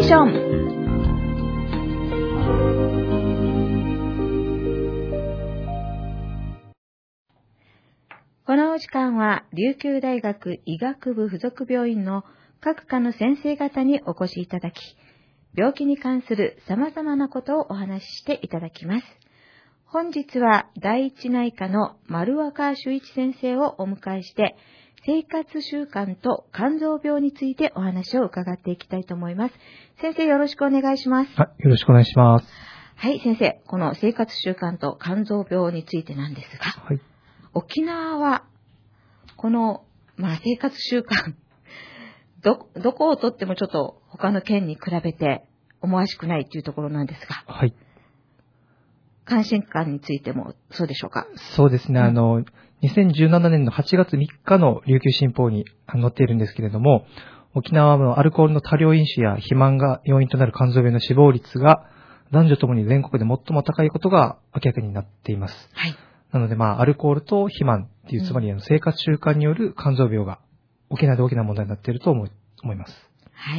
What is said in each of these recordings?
ション。このお時間は琉球大学医学部附属病院の各科の先生方にお越しいただき、病気に関する様々なことをお話ししていただきます。本日は第一内科の丸若修一先生をお迎えして、生活習慣と肝臓病についてお話を伺っていきたいと思います。先生、よろしくお願いします。 よろしくお願いします。 はい、先生、この生活習慣と肝臓病についてなんですが、はい、沖縄はこの、生活習慣どこをとってもちょっと他の県に比べて思わしくないというところなんですが、 はい。 肝疾患についてもそうでしょうか。 そうですね。2017年の8月3日の琉球新報に載っているんですけれども、沖縄のアルコールの多量飲酒や肥満が要因となる肝臓病の死亡率が男女ともに全国で最も高いことが明らかになっています。 はい。 なので、アルコールと肥満っていう、つまり生活習慣による肝臓病が沖縄で大きな問題になっていると思います。 はい。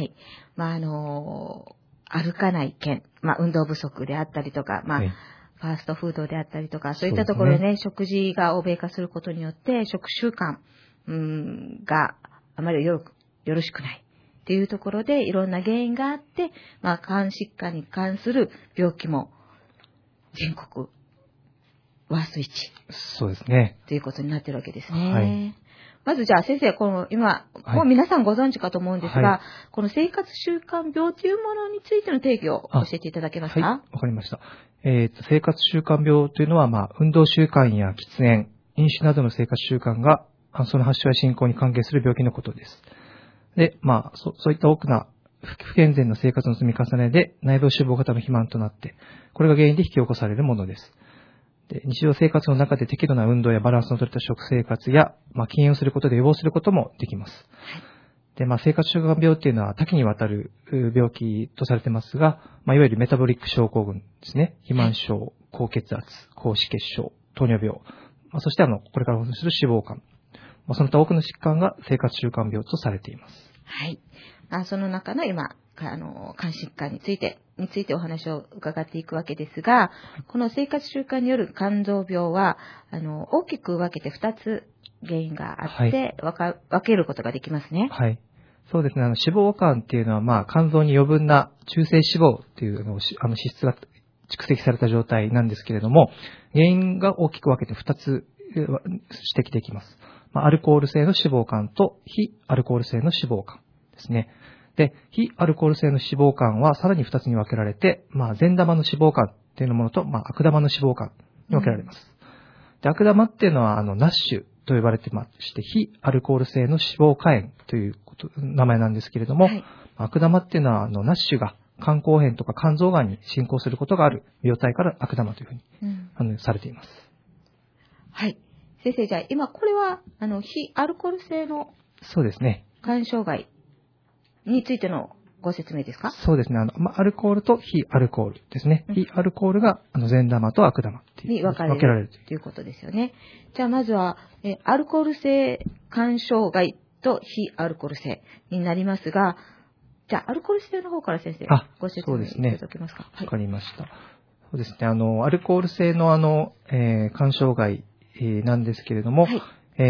歩かない県、運動不足であったりとか、はい、ファーストフードであったりとか、そういったところでね、食事が欧米化することによって、食習慣があまりよろしくないっていうところで、いろんな原因があって、肝疾患に関する病気も全国ワースト1。 そうですね。 ということになってるわけですね。 はい。 まずじゃあ先生、今、もう皆さんご存知かと思うんですが、はい、この生活習慣病というものについての定義を教えていただけますか？ はい、わかりました。生活習慣病というのは、運動習慣や喫煙、飲酒などの生活習慣が、その発症や進行に関係する病気のことです。で、そういった多くな不健全な生活の積み重ねで内部脂肪型の肥満となって、これが原因で引き起こされるものです。で、日常生活の中で適度な運動やバランスの取れた食生活や、禁煙をすることで予防することもできます。で、生活習慣病っていうのは多岐にわたる病気とされてますが、いわゆるメタボリック症候群ですね。肥満症、高血圧、高脂血症、糖尿病、そしてこれからお話しする脂肪肝。その他多くの疾患が生活習慣病とされています。 はい。その中の今、肝疾患についてお話を伺っていくわけですが、この生活習慣による肝臓病は、大きく分けて2つ原因があって、分けることができますね。 はい。そうですね。脂肪肝っていうのは、肝臓に余分な中性脂肪っていう脂質が蓄積された状態なんですけれども、原因が大きく分けて2つ指摘できます。アルコール性の脂肪肝と非アルコール性の脂肪肝ですね。で、非アルコール性の脂肪肝はさらに2つに分けられて、善玉の脂肪肝っていうものと、悪玉の脂肪肝に分けられます。で、悪玉っていうのは、ナッシュと呼ばれてまして、非アルコール性の脂肪肝炎という名前なんですけれども、はい、悪玉っていうのは、ナッシュが肝硬変とか肝臓がんに進行することがある病態から悪玉というふうに、されています。 はい。先生、じゃあ今これは、非アルコール性のそうですね。 肝障害についてのご説明ですか？ そうですね。アルコールと非アルコールですね。非アルコールが、善玉と悪玉っていう。 に分けられるということですよね。じゃあまずは、アルコール性肝障害と非アルコール性になりますが、じゃあアルコール性の方から先生、ご説明いただけますか？ わかりました。そうですね。アルコール性の肝障害なんですけれども、はい、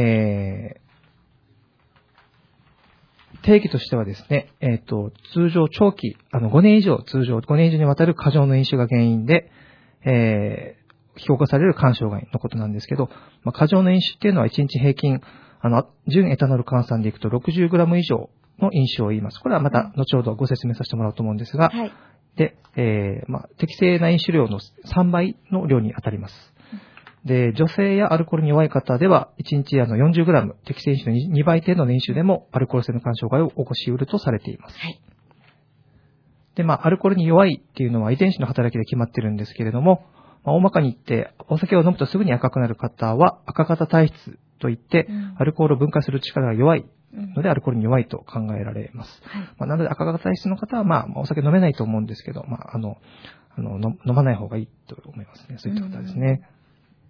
定義としてはですね、通常長期、5年以上にわたる過剰の飲酒が原因で、引き起こされる肝障害のことなんですけど、過剰の飲酒っていうのは1日平均、純エタノール換算でいくと 60g 以上の飲酒を言います。これはまた後ほどご説明させてもらおうと思うんですが、はい、で、適正な飲酒量の3倍の量に当たります。で、女性やアルコールに弱い方では、1日40g、適正飲酒の2倍程度の飲酒でも、アルコール性の肝障害を起こし得るとされています。はい。で、アルコールに弱いっていうのは遺伝子の働きで決まってるんですけれども、大まかに言って、お酒を飲むとすぐに赤くなる方は、赤型体質といって、アルコールを分解する力が弱いので、アルコールに弱いと考えられます。はい。なので、赤型体質の方は、お酒飲めないと思うんですけど、飲まない方がいいと思いますね。そういった方ですね。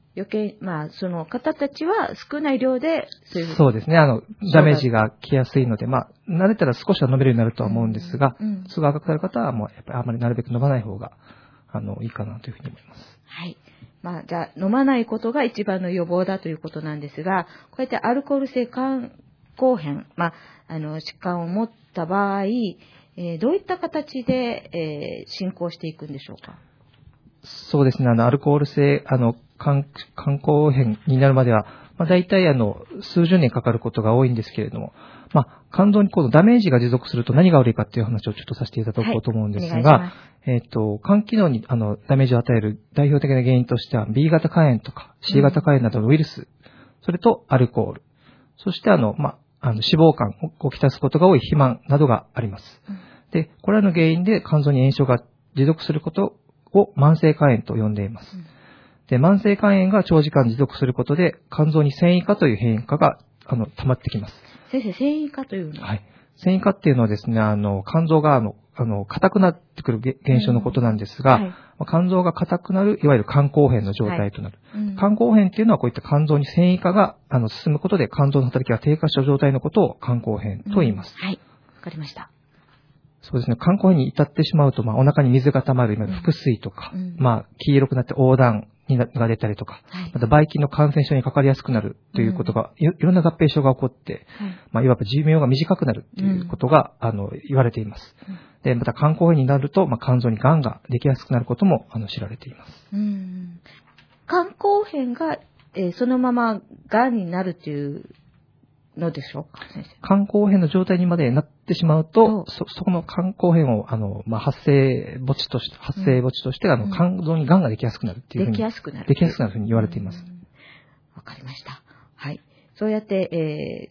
余計、その方たちは少ない量で、 そうですね。ダメージが来やすいので、慣れたら少しは飲めるようになるとは思うんですが、すぐ赤くなる方はもう、やっぱりあまりなるべく飲まない方が、いいかなというふうに思います。 はい。じゃあ、飲まないことが一番の予防だということなんですが、こうやってアルコール性肝硬変、疾患を持った場合、どういった形で、進行していくんでしょうか？ そうですね。アルコール性、肝硬変になるまでは、大体数十年かかることが多いんですけれども、肝臓にこのダメージが持続すると何が悪いかっていう話をちょっとさせていただこうと思うんですが、肝機能にダメージを与える代表的な原因としては B 型肝炎とか C 型肝炎などのウイルス、それとアルコール、そして脂肪肝をきたすことが多い肥満などがあります。で、これらの原因で肝臓に炎症が持続することを慢性肝炎と呼んでいます。で、慢性肝炎が長時間持続することで、肝臓に線維化という変化が、溜まってきます。 先生、線維化というのは？ はい。線維化っていうのはですね、肝臓が、硬くなってくる現象のことなんですが、肝臓が硬くなる、いわゆる肝硬変の状態となる。肝硬変っていうのはこういった肝臓に線維化が、進むことで肝臓の働きが低下した状態のことを肝硬変と言います。 はい。わかりました。 そうですね。肝硬変に至ってしまうと、お腹に水が溜まる、いわゆる腹水とか、黄色くなって黄疸が出たりとか、またばい菌の感染症にかかりやすくなるということが、いろんな合併症が起こって、いわば寿命が短くなるということが、言われています。で、また肝硬変になると、肝臓に癌ができやすくなることも、知られています。 肝硬変が、そのまま癌になるというのでしょうか、先生。 肝硬変の状態にまでなってしまうと、そこの肝硬変を、発生母地として、肝臓に癌ができやすくなるっていうふうに。 できやすくなるというふうに言われています。 わかりました。はい。そうやって、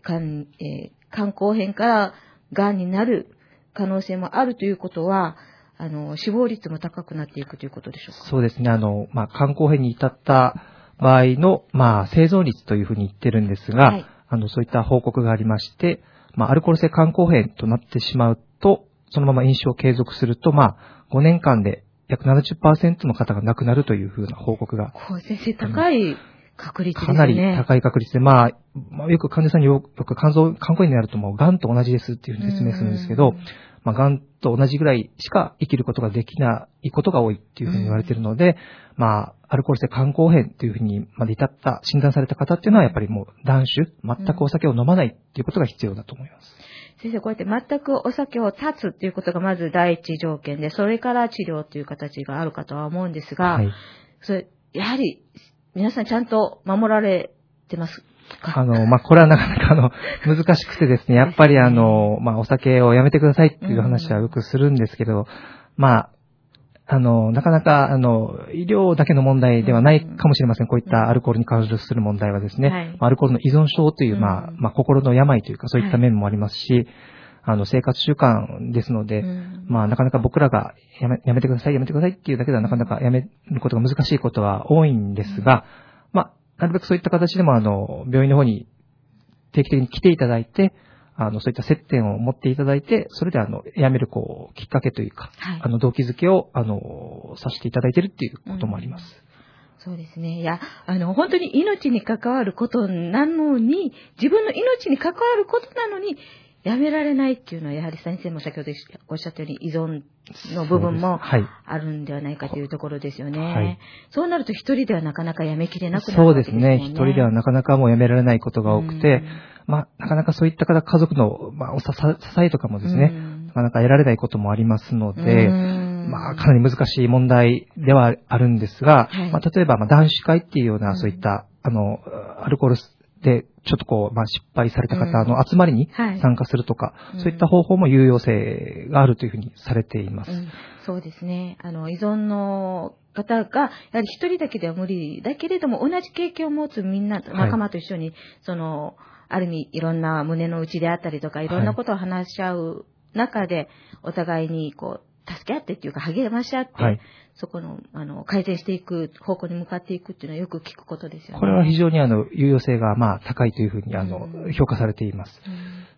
肝硬変から癌になる可能性もあるということは、死亡率も高くなっていくということでしょうか？ そうですね。肝硬変に至った場合の、生存率というふうに言ってるんですが、そういった報告がありまして、アルコール性肝硬変となってしまうと、そのまま飲酒を継続すると、5年間で約 70% の方が亡くなるというふうな報告が。 先生、高い確率ですね。 かなり高い確率で、よく患者さんに肝硬変になるともう癌と同じですっていうふうに説明するんですけど、癌と同じぐらいしか生きることができないことが多いっていうふうに言われているので、アルコール性肝硬変っていうふうにまで至った診断された方っていうのはやっぱりもう断酒、全くお酒を飲まないっていうことが必要だと思います。 先生、こうやって全くお酒を断つっていうことがまず第一条件で、それから治療という形があるかとは思うんですが、それやはり皆さんちゃんと守られてますか？ これはなかなか難しくてですね、やっぱりお酒をやめてくださいっていう話はよくするんですけど、なかなか、医療だけの問題ではないかもしれません。こういったアルコールに関する問題はですね、アルコールの依存症という、心の病というか、そういった面もありますし、生活習慣ですので、なかなか僕らがやめてくださいっていうだけではなかなかやめることが難しいことは多いんですが、なるべくそういった形でも、病院の方に定期的に来ていただいて、そういった接点を持っていただいて、それでやめるきっかけというか、動機づけをさせていただいているっていうこともあります。 そうですね。いや、本当に命に関わることなのに、自分の命に関わることなのに、やめられないっていうのは、やはり先生も先ほどおっしゃったように依存の部分もあるんではないかというところですよね。そうなると一人ではなかなかやめきれなくなるわけですもんね。 そうですね。一人ではなかなかもうやめられないことが多くて、なかなかそういった家族の、支えとかもですね、なかなか得られないこともありますので、かなり難しい問題ではあるんですが、例えば、断酒会っていうような、そういった、アルコールで、ちょっと失敗された方の集まりに参加するとか、そういった方法も有用性があるというふうにされています。 そうですね。依存の方が、やはり一人だけでは無理だけれども、同じ経験を持つみんな、仲間と一緒に、ある意味、いろんな胸の内であったりとか、いろんなことを話し合う中で、お互いに助け合ってっていうか、励まし合って、そこの、改善していく方向に向かっていくっていうのはよく聞くことですよね。 これは非常に有用性が、高いというふうに、評価されています。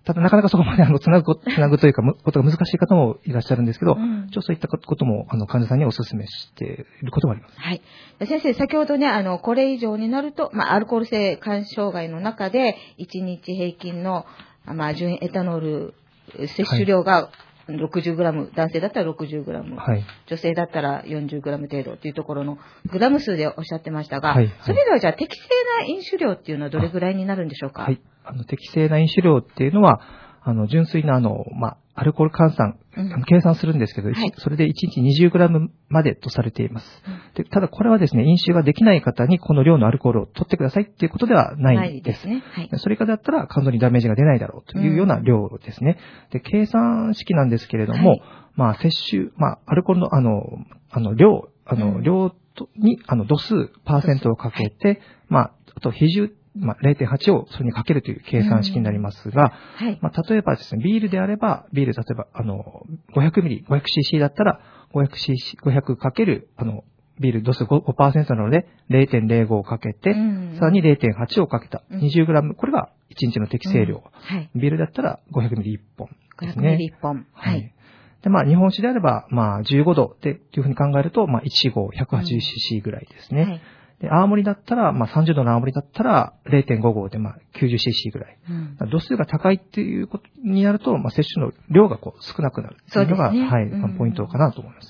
ただなかなかそこまでつなぐというか、ことが難しい方もいらっしゃるんですけど、そういったことも患者さんにお勧めしていることもあります。 はい。先生、先ほどね、これ以上になると、アルコール性肝障害の中で、1日平均の、純エタノール摂取量が 60g、男性だったら 60g、 はい、 女性だったら 40g 程度というところのグラム数でおっしゃってましたが、 はいはい、 それではじゃあ適正な飲酒量っていうのはどれぐらいになるんでしょうか？ はい。適正な飲酒量っていうのは、純粋なアルコール換算、計算するんですけど、はい、それで1日 20g までとされています。で、ただこれはですね、飲酒ができない方にこの量のアルコールを取ってくださいっていうことではないです。 ね。はい、 それ以下だったら肝臓にダメージが出ないだろうというような量ですね。で、計算式なんですけれども、はい、摂取、アルコールの量に度数、パーセントをかけて、あと比重、0.8 をそれにかけるという計算式になりますが、はい、例えばですね、ビールであれば、例えば、500ミリ、500cc だったら、500かける、ビール度数 5% なので、0.05 をかけて、さらに 0.8 をかけた 20g、これが1日の適正量。はい、ビールだったら500ミリ1本ですね。 500ミリ1本。はい。 で、日本酒であれば、15度で、というふうに考えると、1合 180cc ぐらいですね。はい、で、泡盛だったら、30度の泡盛だったら、0.5 合で、90cc ぐらい。度数が高いっていうことになると、摂取の量が少なくなるっていうのが、ね、はい、ポイントかなと思います。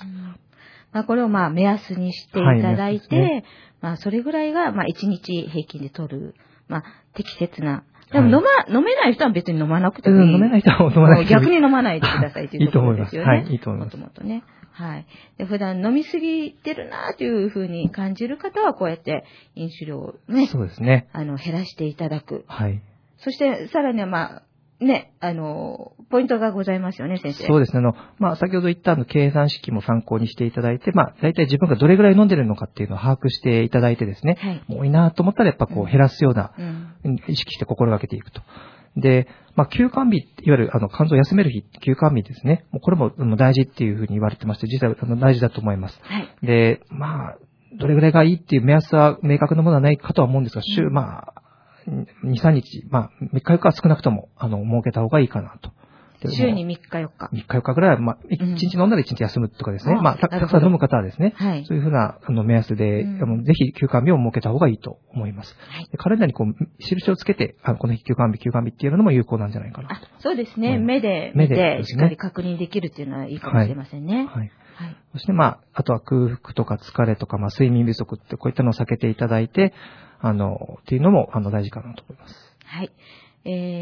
これを目安にしていただいて、ね、それぐらいが、1日平均で取る、適切な。でも飲めない人は別に飲まなくてもいい。 飲めない人は飲まない。 逆に飲まないでくださいというところですよね。 はい、いいと思います。 もともとね。はい。で、普段飲みすぎてるなというふうに感じる方は、こうやって飲酒量をね。 そうですね。 減らしていただく。 はい。 そして、さらにはね、ポイントがございますよね、先生。 そうですね。先ほど言った計算式も参考にしていただいて、大体自分がどれぐらい飲んでるのかっていうのを把握していただいてですね。はい。もういいなと思ったらやっぱ減らすような、意識して心がけていくと。で、休肝日、いわゆる肝臓を休める日、休肝日ですね。もうこれも大事っていうふうに言われてまして、実際大事だと思います。はい。で、どれぐらいがいいっていう目安は明確なものはないかとは思うんですが、週、2、3日、3日4日は少なくとも、設けた方がいいかなと。 週に3日4日。 3日4日ぐらいは、1日飲んだら1日休むとかですね。たくさん飲む方はですね。はい。そういうふうな、目安で、ぜひ休肝日を設けた方がいいと思います。はい。カレンダーに印をつけて、この日休肝日っていうのも有効なんじゃないかなと。 そうですね。目で見て、しっかり確認できるっていうのはいいかもしれませんね。はい。 はい。そして、あとは空腹とか疲れとか、睡眠不足ってこういったのを避けていただいて、っていうのも、大事かなと思います。 はい。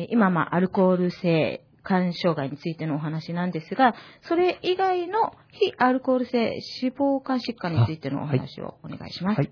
今、アルコール性肝障害についてのお話なんですが、それ以外の非アルコール性脂肪肝疾患についてのお話をお願いします。はい。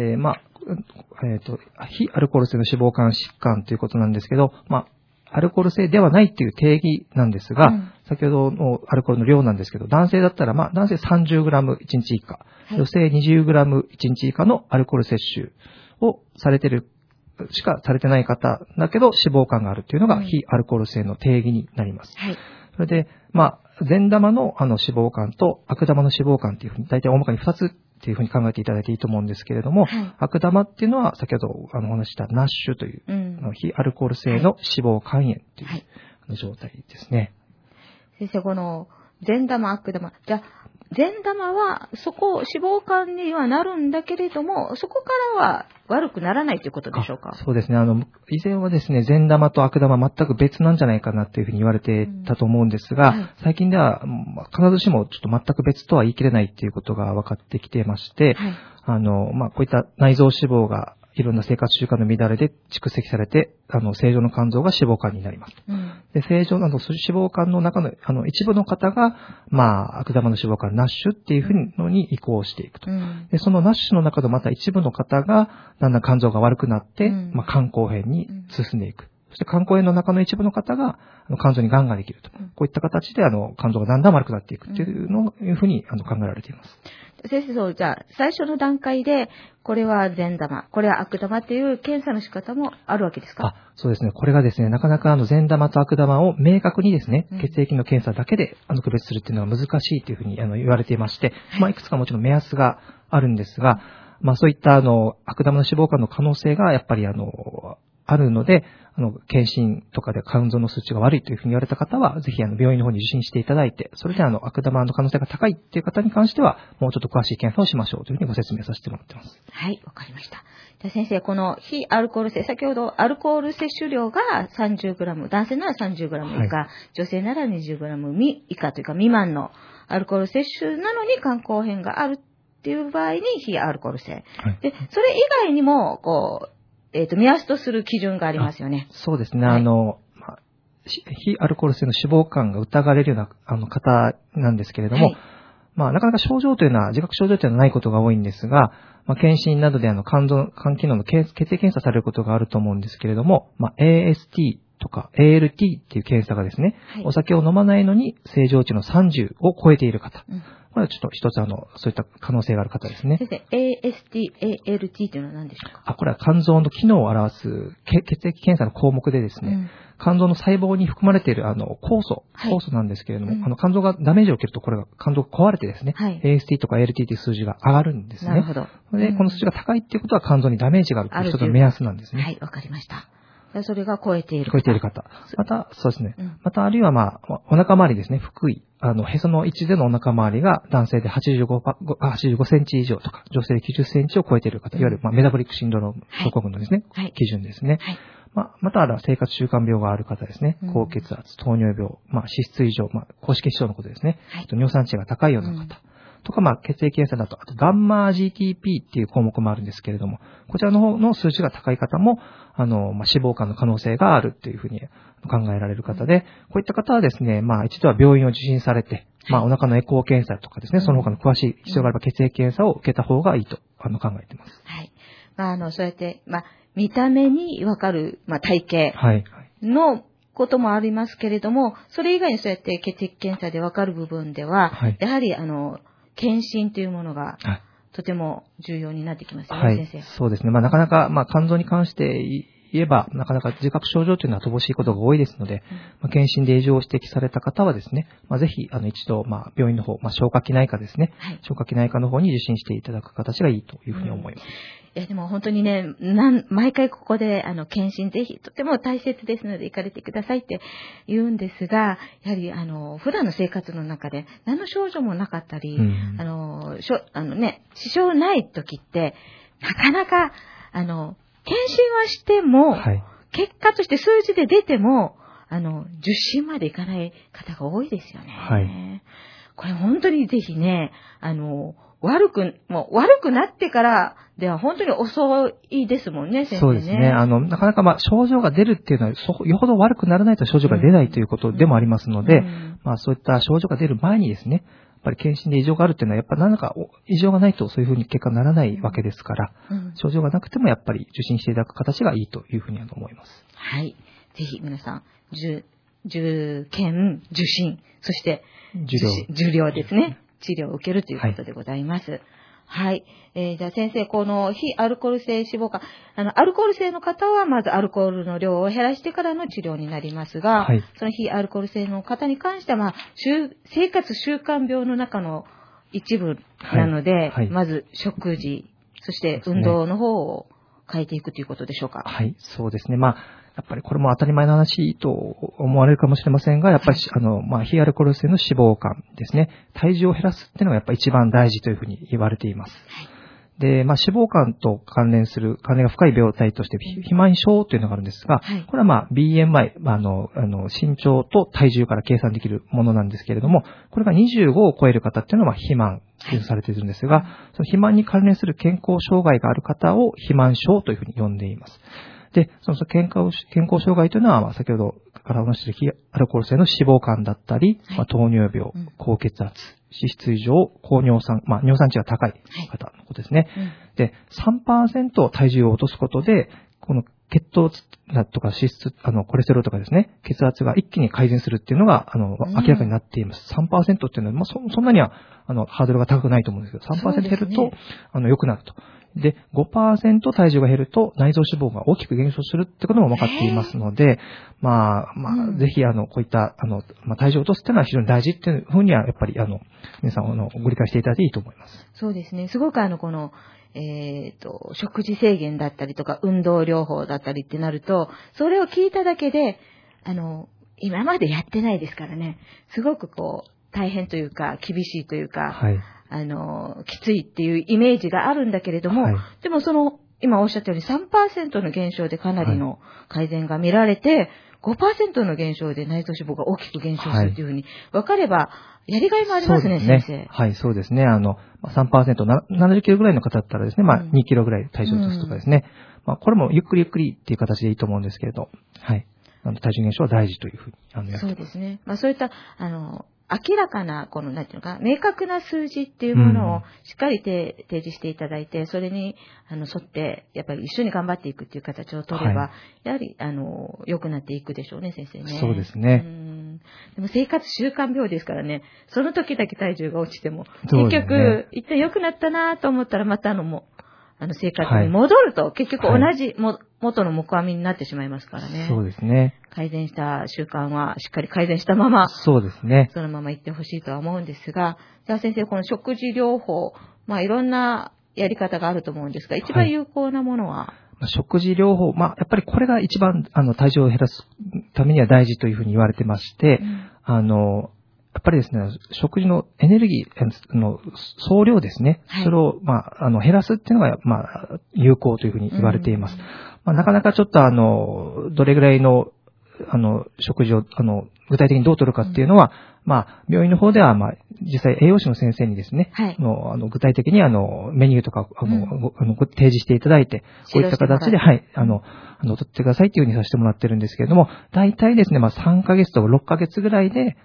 非アルコール性の脂肪肝疾患ということなんですけど、アルコール性ではないっていう定義なんですが、先ほどのアルコールの量なんですけど、男性だったら、男性 30g 1日以下、女性 20g 1日以下のアルコール摂取をされてる、しかされてない方だけど脂肪肝があるっていうのが非アルコール性の定義になります。はい。それで、善玉の脂肪肝と悪玉の脂肪肝っていうふうに、大体大まかに2つっていうふうに考えていただいていいと思うんですけれども、はい、悪玉っていうのは先ほどお話ししたナッシュという、非アルコール性の脂肪肝炎という状態ですね。 先生、この善玉、悪玉、じゃあ善玉は脂肪肝にはなるんだけれども、そこからは悪くならないということでしょうか？ そうですね。以前はですね、善玉と悪玉全く別なんじゃないかなというふうに言われてたと思うんですが、はい、最近では必ずしもちょっと全く別とは言い切れないということが分かってきてまして、はい、こういった内臓脂肪がいろんな生活習慣の乱れで蓄積されて、正常の肝臓が脂肪肝になります。で、正常な脂肪肝の中の、一部の方が、悪玉の脂肪肝、ナッシュっていうふうのに移行していくと。で、そのナッシュの中のまた一部の方が、だんだん肝臓が悪くなって、肝硬変に進んでいく。そして肝硬変の中の一部の方が、肝臓に癌ができると。こういった形で、肝臓がだんだん悪くなっていくっていうふうに、考えられています。 先生、じゃあ、最初の段階で、これは善玉、これは悪玉っていう検査の仕方もあるわけですか？ そうですね。これがですね、なかなか善玉と悪玉を明確にですね、血液の検査だけで区別するっていうのは難しいというふうに言われていまして、いくつかもちろん目安があるんですが、そういった悪玉の脂肪肝の可能性がやっぱりああるので、検診とかで肝臓の数値が悪いというふうに言われた方は、ぜひ病院の方に受診していただいて、それで悪玉の可能性が高いっていう方に関しては、もうちょっと詳しい検査をしましょうというふうにご説明させてもらってます。 はい、わかりました。じゃあ先生、この非アルコール性、先ほどアルコール摂取量が 30g、男性なら 30g 以下、女性なら 20g 以下というか未満のアルコール摂取なのに肝硬変があるっていう場合に非アルコール性。で、それ以外にも、目安とする基準がありますよね。 そうですね。非アルコール性の脂肪肝が疑われるような方なんですけれども、なかなか症状というのは、自覚症状というのはないことが多いんですが、検診などで肝機能の血液検査されることがあると思うんですけれども、AST とか ALT っていう検査がですね、お酒を飲まないのに正常値の30を超えている方。これはちょっと一つそういった可能性がある方ですね。 先生、AST、ALT というのは何でしょうか？ これは肝臓の機能を表す血液検査の項目でですね、肝臓の細胞に含まれている酵素なんですけれども、肝臓がダメージを受けると、これが肝臓が壊れてですね、AST とか ALT という数字が上がるんですね。 なるほど。 で、この数字が高いっていうことは肝臓にダメージがあるという一つの目安なんですね。 はい、わかりました。それが超えている方。また、そうですね。また、あるいはお腹周りですね。腹囲。へその位置でのお腹周りが男性で85センチ以上とか、女性で90センチを超えている方。いわゆる、メタボリックシンドローム症候群のですね、基準ですね。また、生活習慣病がある方ですね。高血圧、糖尿病、脂質異常、高脂血症のことですね。尿酸値が高いような方。とか、血液検査だと、あと、ガンマ GTP っていう項目もあるんですけれども、こちらの方の数値が高い方も、脂肪肝の可能性があるっていうふうに考えられる方で、こういった方はですね、一度は病院を受診されて、お腹のエコー検査とかですね、その他の詳しい必要があれば血液検査を受けた方がいいと考えています。 はい。そうやって、見た目にわかる、体型のこともありますけれども、それ以外にそうやって血液検査でわかる部分では、やはり、検診というものがとても重要になってきますよね、先生。 そうですね。なかなか、肝臓に関して言えば、なかなか自覚症状というのは乏しいことが多いですので、検診で異常を指摘された方はですね、ぜひ、一度、病院の方、消化器内科ですね。消化器内科の方に受診していただく形がいいというふうに思います。 でも本当にね、毎回ここで、検診ぜひとても大切ですので行かれてくださいって言うんですが、やはり、普段の生活の中で何の症状もなかったり、支障ない時って、なかなか、検診はしても、結果として数字で出ても、受診までいかない方が多いですよね。これ本当にぜひね、悪くなってからでは本当に遅いですもんね、先生ね。 そうですね。なかなか症状が出るっていうのは、よほど悪くならないと症状が出ないということでもありますので、そういった症状が出る前にですね、やっぱり検診で異常があるっていうのは、やっぱり何らか異常がないとそういうふうに結果にならないわけですから、症状がなくてもやっぱり受診していただく形がいいというふうに思います。 はい。ぜひ皆さん、受診、そして受領ですね。治療を受けるということでございます。はい。じゃあ先生、この非アルコール性脂肪肝、アルコール性の方はまずアルコールの量を減らしてからの治療になりますが、その非アルコール性の方に関しては、生活習慣病の中の一部なので、まず食事、そして運動の方を変えていくということでしょうか。 はい、そうですね。やっぱりこれも当たり前の話と思われるかもしれませんが、やっぱり、非アルコール性の脂肪肝ですね。体重を減らすっていうのがやっぱり一番大事というふうに言われています。で、脂肪肝と関連が深い病態として、肥満症というのがあるんですが、これはBMI、身長と体重から計算できるものなんですけれども、これが25を超える方っていうのは肥満とされているんですが、その肥満に関連する健康障害がある方を肥満症というふうに呼んでいます。で、その健康障害というのは、先ほどからお話している非アルコール性の脂肪肝だったり、糖尿病、高血圧、脂質異常、高尿酸、尿酸値が高い方のことですね。で、3% 体重を落とすことで、この血糖だとか脂質、コレステロールとかですね、血圧が一気に改善するっていうのが、明らかになっています。3% っていうのは、そんなには、ハードルが高くないと思うんですけど、3% 減ると、良くなると。で、5% 体重が減ると内臓脂肪が大きく減少するってことも分かっていますので、ぜひ、こういった、体重を落とすっていうのは非常に大事っていうふうには、やっぱり、皆さん、ご理解していただいていいと思います。 そうですね。すごくこの、食事制限だったりとか、運動療法だったりってなると、それを聞いただけで、今までやってないですからね、すごくこう、大変というか、厳しいというか、 はい。 きついっていうイメージがあるんだけれども、 はい、 でも今おっしゃったように 3% の減少でかなりの改善が見られて、5% の減少で内臓脂肪が大きく減少するというふうに分かれば、やりがいもありますね、先生。 はい、そうですね。3%、70キロぐらいの方だったらですね、2キロぐらい体重を落とすとかですね。これもゆっくりゆっくりっていう形でいいと思うんですけれど、はい。体重減少は大事というふうに、 そうですね。そういった、明らかな、なんていうのか、明確な数字っていうものをしっかり提示していただいて、それに、沿って、やっぱり一緒に頑張っていくっていう形を取れば、やはり、良くなっていくでしょうね、先生ね。 そうですね。 でも生活習慣病ですからね、その時だけ体重が落ちても、結局、一旦良くなったなと思ったら、また生活に戻ると、結局同じ、元の木阿弥になってしまいますからね。 そうですね。 改善した習慣はしっかり改善したまま、 そうですね。 そのままいってほしいとは思うんですが、じゃあ先生、この食事療法、いろんなやり方があると思うんですが、一番有効なものは、 食事療法、やっぱりこれが一番、体重を減らすためには大事というふうに言われてまして、やっぱりですね、食事のエネルギーの総量ですね、それを、減らすっていうのが、有効というふうに言われています。なかなかちょっとどれぐらいの、食事を、具体的にどう取るかっていうのは、病院の方では、実際栄養士の先生にですね、具体的にメニューとか、提示していただいて、こういった形で、取ってくださいっていうふうにさせてもらってるんですけれども、大体ですね、3ヶ月とか6ヶ月ぐらいで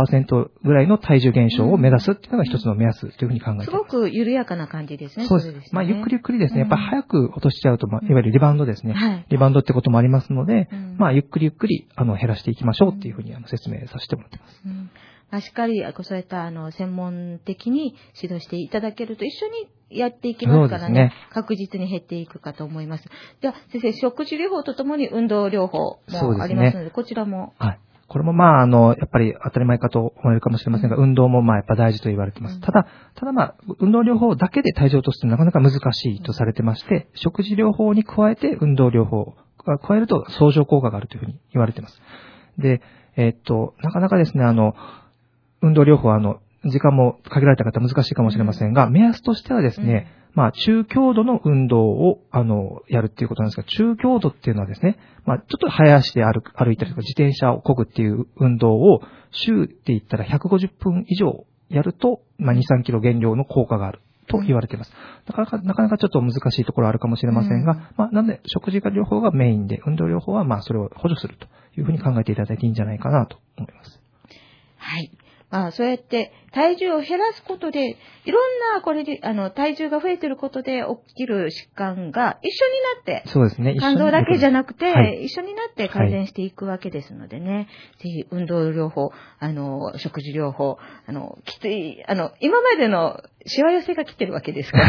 3% ぐらいの体重減少を目指すっていうのが一つの目安というふうに考えています。 すごく緩やかな感じですね。 そうです。ゆっくりゆっくりですね、やっぱり早く落としちゃうと、いわゆるリバウンドですね。リバウンドってこともありますので、ゆっくりゆっくり、減らしていきましょうっていうふうに説明させてもらってます。 しっかり、そういった専門的に指導していただけると一緒にやっていきますからね、確実に減っていくかと思います。では先生、食事療法とともに運動療法もありますので、こちらも。 はい。これもやっぱり当たり前かと思われるかもしれませんが、運動もやっぱ大事と言われています。ただ運動療法だけで体重を落とすとなかなか難しいとされてまして、食事療法に加えて運動療法が加えると相乗効果があるというふうに言われています。で、なかなかですね、運動療法は時間も限られた方難しいかもしれませんが、目安としてはですね、中強度の運動を、やるっていうことなんですが、中強度っていうのはですね、ちょっと早足で歩いたりとか、自転車を漕ぐっていう運動を、週って言ったら150分以上やると、2、3キロ減量の効果があると言われています。なかなかちょっと難しいところあるかもしれませんが、なので、食事療法がメインで、運動療法はそれを補助するというふうに考えていただいていいんじゃないかなと思います。 はい。そうやって体重を減らすことで、いろんなこれで体重が増えていることで起きる疾患が一緒になって、 そうですね。 肝臓だけじゃなくて、一緒になって改善していくわけですのでね、ぜひ運動療法、食事療法、きつい今までのしわ寄せが来てるわけですから。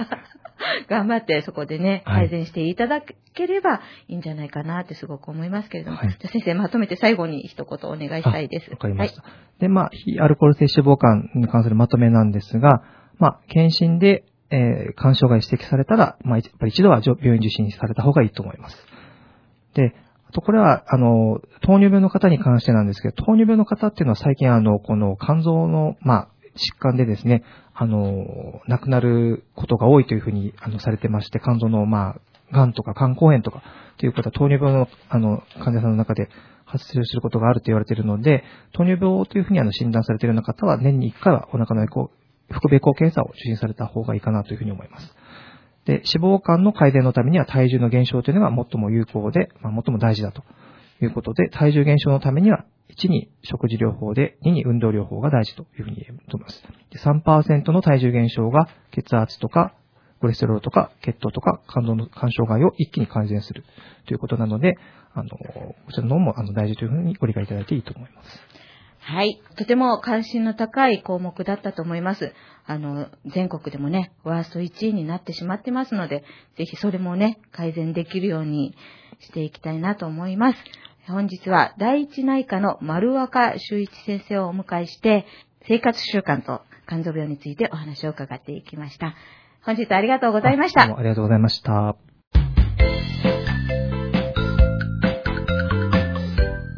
頑張ってそこでね、改善していただければいいんじゃないかなってすごく思いますけれども。じゃあ先生、まとめて最後に一言お願いしたいです。 わかりました。で、非アルコール性脂肪肝に関するまとめなんですが、検診で、肝障害指摘されたら、やっぱり一度は病院受診された方がいいと思います。で、あとこれは、糖尿病の方に関してなんですけど、糖尿病の方っていうのは最近この肝臓の、疾患でですね、亡くなることが多いというふうに、されてまして、肝臓の、癌とか肝硬変とか、ということは糖尿病の、患者さんの中で発生することがあると言われているので、糖尿病というふうに診断されているような方は、年に1回はお腹の腹部エコー検査を受診された方がいいかなというふうに思います。で、脂肪肝の改善のためには体重の減少というのが最も有効で、最も大事だということで、体重減少のためには、1に食事療法で、2に運動療法が大事というふうに言えると思います。で、3% の体重減少が血圧とか、コレステロールとか、血糖とか、肝臓の肝障害を一気に改善するということなので、こちらの方も大事というふうにご理解いただいていいと思います。 はい。とても関心の高い項目だったと思います。全国でもね、ワースト1位になってしまってますので、ぜひそれもね、改善できるようにしていきたいなと思います。本日は第一内科の丸若修一先生をお迎えして、生活習慣と肝臓病についてお話を伺っていきました。本日ありがとうございました。 どうもありがとうございました。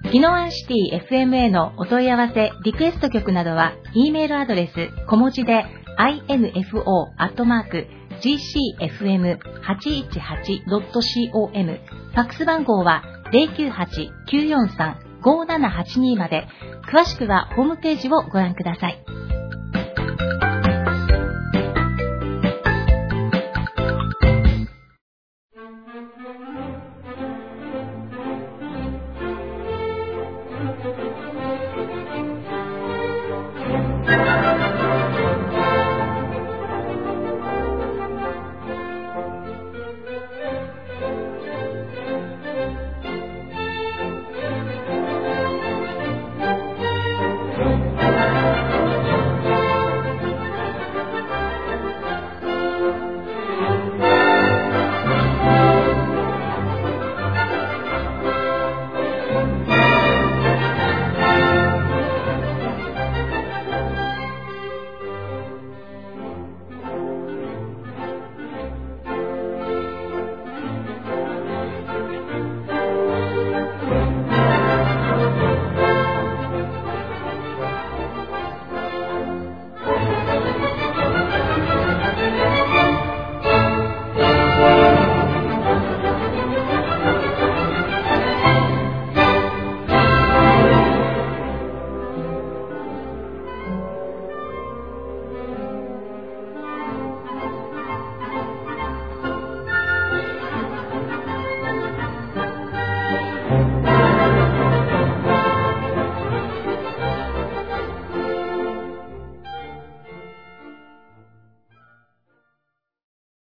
宜野湾シティ FM へのお問い合わせ、リクエスト曲などは、E メールアドレス小文字で info@gcfm818.com、 ファックス番号は 098-943-5782 まで。詳しくはホームページをご覧ください。